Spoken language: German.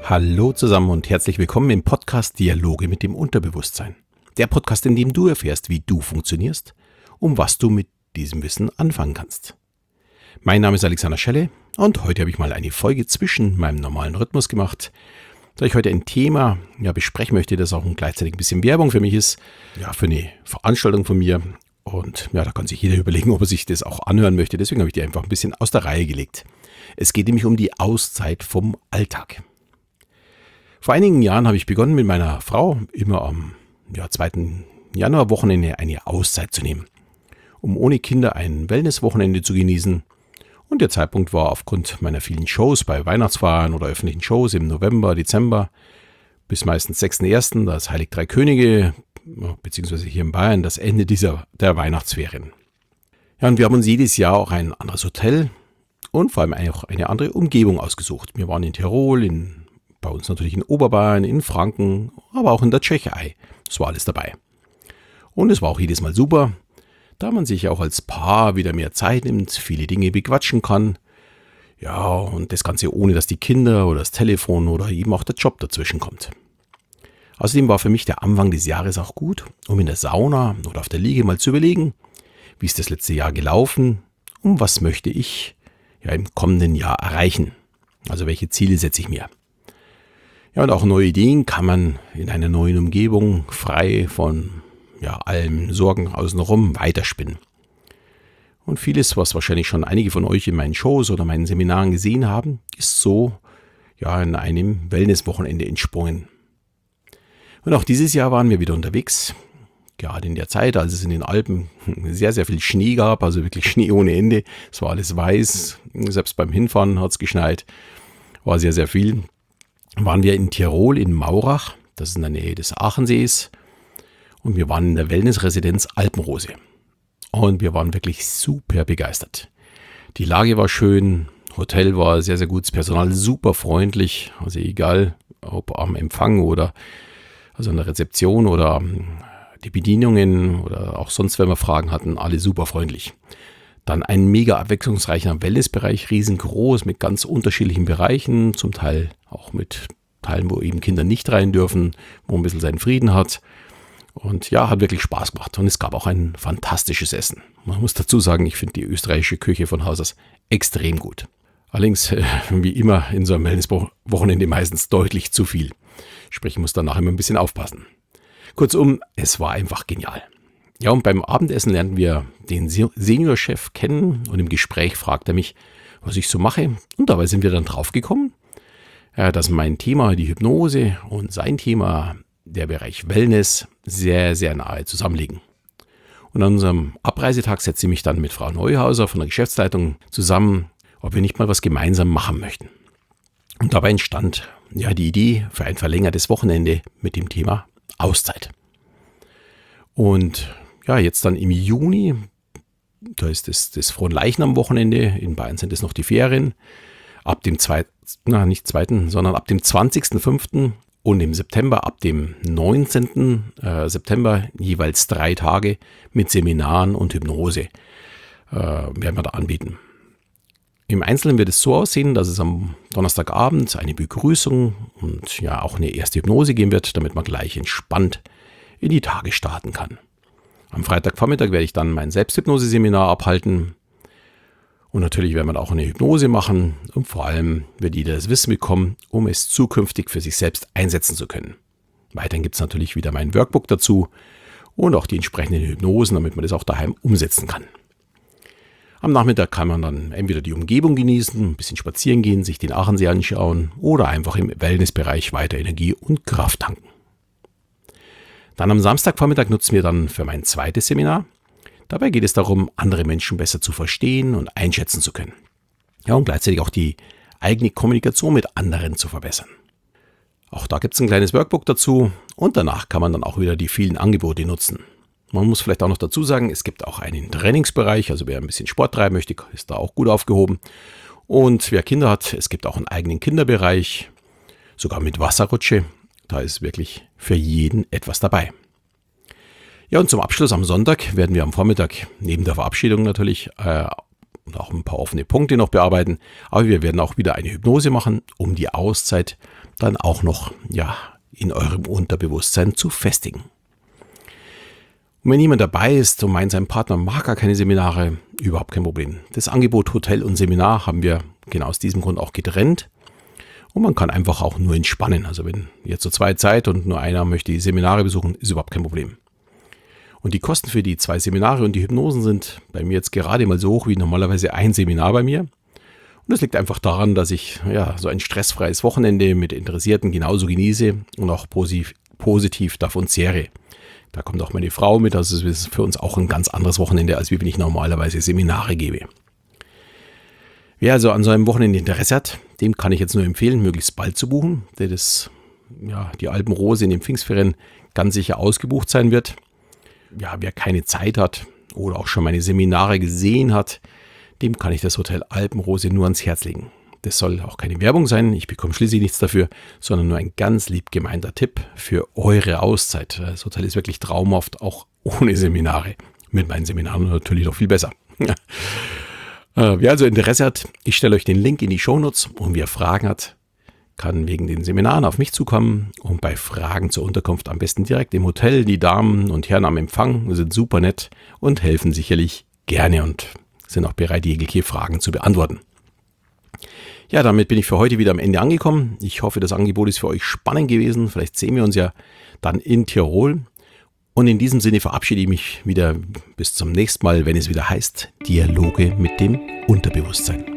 Hallo zusammen und herzlich willkommen im Podcast Dialoge mit dem Unterbewusstsein. Der Podcast, in dem du erfährst, wie du funktionierst, was du mit diesem Wissen anfangen kannst. Mein Name ist Alexander Schelle und heute habe ich mal eine Folge zwischen meinem normalen Rhythmus gemacht, da ich heute ein Thema besprechen möchte, das auch gleichzeitig ein bisschen Werbung für mich ist, für eine Veranstaltung von mir. Und da kann sich jeder überlegen, ob er sich das auch anhören möchte. Deswegen habe ich die einfach ein bisschen aus der Reihe gelegt. Es geht nämlich um die Auszeit vom Alltag. Vor einigen Jahren habe ich begonnen, mit meiner Frau immer am 2. Januar-Wochenende eine Auszeit zu nehmen, um ohne Kinder ein Wellness-Wochenende zu genießen. Und der Zeitpunkt war aufgrund meiner vielen Shows bei Weihnachtsfeiern oder öffentlichen Shows im November, Dezember bis meistens 6.1., das Heilig Drei Könige, beziehungsweise hier in Bayern das Ende der Weihnachtsferien. Ja, und wir haben uns jedes Jahr auch ein anderes Hotel und vor allem auch eine andere Umgebung ausgesucht. Wir waren in Tirol, bei uns natürlich in Oberbayern, in Franken, aber auch in der Tschechei. Das war alles dabei. Und es war auch jedes Mal super, da man sich auch als Paar wieder mehr Zeit nimmt, viele Dinge bequatschen kann. Ja, und das Ganze ohne, dass die Kinder oder das Telefon oder eben auch der Job dazwischen kommt. Außerdem war für mich der Anfang des Jahres auch gut, um in der Sauna oder auf der Liege mal zu überlegen, wie ist das letzte Jahr gelaufen und was möchte ich im kommenden Jahr erreichen. Also welche Ziele setze ich mir. Ja, und auch neue Ideen kann man in einer neuen Umgebung frei von allen Sorgen außenrum weiterspinnen. Und vieles, was wahrscheinlich schon einige von euch in meinen Shows oder meinen Seminaren gesehen haben, ist so in einem Wellness-Wochenende entsprungen. Und auch dieses Jahr waren wir wieder unterwegs, gerade in der Zeit, als es in den Alpen sehr, sehr viel Schnee gab, also wirklich Schnee ohne Ende. Es war alles weiß, selbst beim Hinfahren hat es geschneit, war sehr, sehr viel. Waren wir in Tirol in Maurach, das ist in der Nähe des Aachensees, und wir waren in der Wellnessresidenz Alpenrose. Und wir waren wirklich super begeistert. Die Lage war schön, Hotel war sehr, sehr gut, das Personal super freundlich, also egal ob am Empfang oder also an der Rezeption oder die Bedienungen oder auch sonst, wenn wir Fragen hatten, alle super freundlich. Dann ein mega abwechslungsreicher Wellnessbereich, riesengroß mit ganz unterschiedlichen Bereichen, zum Teil auch mit Teilen, wo eben Kinder nicht rein dürfen, wo man ein bisschen seinen Frieden hat. Und hat wirklich Spaß gemacht. Und es gab auch ein fantastisches Essen. Man muss dazu sagen, ich finde die österreichische Küche von Haus aus extrem gut. Allerdings, wie immer in so einem Wellness-Wochenende meistens deutlich zu viel. Sprich, ich muss danach immer ein bisschen aufpassen. Kurzum, es war einfach genial. Ja, und beim Abendessen lernten wir den Seniorchef kennen und im Gespräch fragt er mich, was ich so mache. Und dabei sind wir dann draufgekommen, dass mein Thema, die Hypnose, und sein Thema, der Bereich Wellness, sehr, sehr nahe zusammenliegen. Und an unserem Abreisetag setze ich mich dann mit Frau Neuhauser von der Geschäftsleitung zusammen, ob wir nicht mal was gemeinsam machen möchten. Und dabei entstand die Idee für ein verlängertes Wochenende mit dem Thema Auszeit. Und jetzt dann im Juni, da ist das Fronleichnam-Wochenende, in Bayern sind es noch die Ferien, ab dem 20.05. und im September ab dem 19. September jeweils 3 Tage mit Seminaren und Hypnose werden wir da anbieten. Im Einzelnen wird es so aussehen, dass es am Donnerstagabend eine Begrüßung und auch eine erste Hypnose geben wird, damit man gleich entspannt in die Tage starten kann. Am Freitagvormittag werde ich dann mein Selbsthypnose-Seminar abhalten. Und natürlich werden wir auch eine Hypnose machen und vor allem wird jeder das Wissen bekommen, um es zukünftig für sich selbst einsetzen zu können. Weiterhin gibt es natürlich wieder mein Workbook dazu und auch die entsprechenden Hypnosen, damit man das auch daheim umsetzen kann. Am Nachmittag kann man dann entweder die Umgebung genießen, ein bisschen spazieren gehen, sich den Aachensee anschauen oder einfach im Wellnessbereich weiter Energie und Kraft tanken. Dann am Samstagvormittag nutzen wir dann für mein zweites Seminar. Dabei geht es darum, andere Menschen besser zu verstehen und einschätzen zu können. Und gleichzeitig auch die eigene Kommunikation mit anderen zu verbessern. Auch da gibt es ein kleines Workbook dazu und danach kann man dann auch wieder die vielen Angebote nutzen. Man muss vielleicht auch noch dazu sagen, es gibt auch einen Trainingsbereich, also wer ein bisschen Sport treiben möchte, ist da auch gut aufgehoben. Und wer Kinder hat, es gibt auch einen eigenen Kinderbereich, sogar mit Wasserrutsche. Da ist wirklich für jeden etwas dabei. Ja, und zum Abschluss am Sonntag werden wir am Vormittag neben der Verabschiedung natürlich und auch ein paar offene Punkte noch bearbeiten. Aber wir werden auch wieder eine Hypnose machen, um die Auszeit dann auch noch in eurem Unterbewusstsein zu festigen. Und wenn jemand dabei ist und meint, sein Partner mag gar keine Seminare, überhaupt kein Problem. Das Angebot Hotel und Seminar haben wir genau aus diesem Grund auch getrennt. Und man kann einfach auch nur entspannen. Also wenn ihr zu zweit seid und nur einer möchte die Seminare besuchen, ist überhaupt kein Problem. Und die Kosten für die 2 Seminare und die Hypnosen sind bei mir jetzt gerade mal so hoch wie normalerweise ein Seminar bei mir. Und das liegt einfach daran, dass ich so ein stressfreies Wochenende mit Interessierten genauso genieße und auch positiv davon zehre. Da kommt auch meine Frau mit, also es ist für uns auch ein ganz anderes Wochenende, als wenn ich normalerweise Seminare gebe. Wer also an so einem Wochenende Interesse hat, dem kann ich jetzt nur empfehlen, möglichst bald zu buchen, da die Alpenrose in den Pfingstferien ganz sicher ausgebucht sein wird. Wer keine Zeit hat oder auch schon meine Seminare gesehen hat, dem kann ich das Hotel Alpenrose nur ans Herz legen. Das soll auch keine Werbung sein, ich bekomme schließlich nichts dafür, sondern nur ein ganz lieb gemeinter Tipp für eure Auszeit. Das Hotel ist wirklich traumhaft, auch ohne Seminare. Mit meinen Seminaren natürlich noch viel besser. Wer also Interesse hat, ich stelle euch den Link in die Shownotes und wer Fragen hat, kann wegen den Seminaren auf mich zukommen und bei Fragen zur Unterkunft am besten direkt im Hotel. Die Damen und Herren am Empfang sind super nett und helfen sicherlich gerne und sind auch bereit, jegliche Fragen zu beantworten. Ja, damit bin ich für heute wieder am Ende angekommen. Ich hoffe, das Angebot ist für euch spannend gewesen. Vielleicht sehen wir uns ja dann in Tirol. Und in diesem Sinne verabschiede ich mich wieder bis zum nächsten Mal, wenn es wieder heißt Dialoge mit dem Unterbewusstsein.